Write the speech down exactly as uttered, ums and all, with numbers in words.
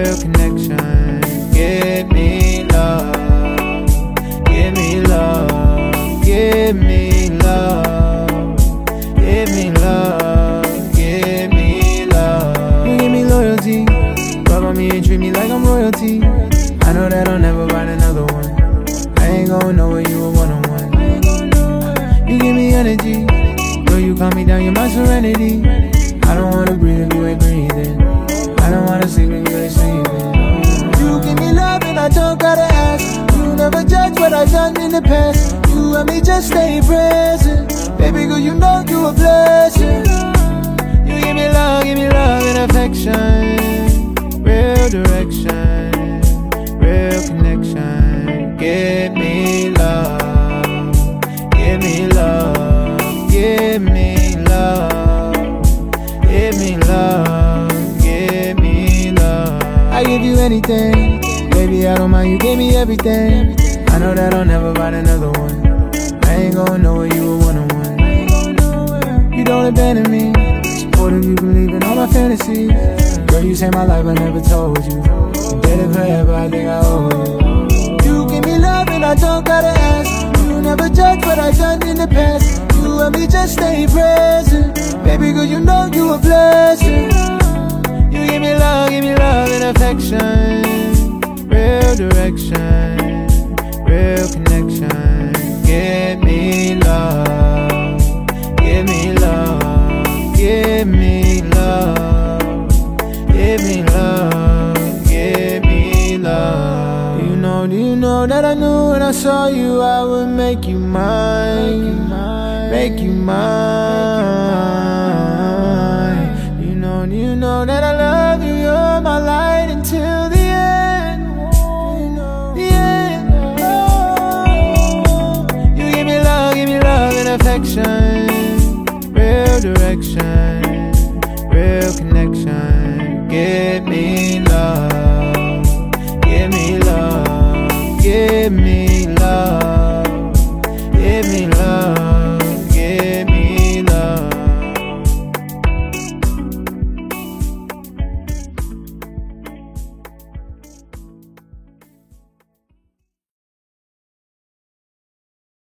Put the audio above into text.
real connection. Give me love, give me love, give me love, give me love, give me love. You give me loyalty, love on me and treat me like I'm royalty. I know that I'll never find another one. I ain't gon' know where you a one-on-one. You give me energy, though you calm me down, you're my serenity. I don't wanna breathe if you ain't breathing. I don't wanna sleep if you ain't sleeping. You give me love and I don't gotta ask. You never judge what I've done in the past. You and me just stay present. Baby girl, you know you a blessing. You give me love, give me love and affection. Real direction, real connection. Give me love, give me love, give me love, give me love, give me love. I give you anything, baby, I don't mind, you gave me everything. I know that I'll never find another one. I ain't gon' know where you a one-on-one. You don't abandon me, supportive, you believe in all my fantasies. Girl, you saved my life, I never told you. You did it forever, I think I owe you. You give me love and I don't gotta ask. You never judge what I've done in the past. You and me just stay present. Baby girl, you know you a blessing. You give me love, give me love and affection. Real direction, real connection. Give me love, give me love, give me love, give me love, give me love. Do you know, do you know that I knew when I saw you I would make you mine, make you mine. Do you know, do you know that I love you, you're my light until the end, the end. You give me love, give me love and affection. Real direction, real connection. Give me love.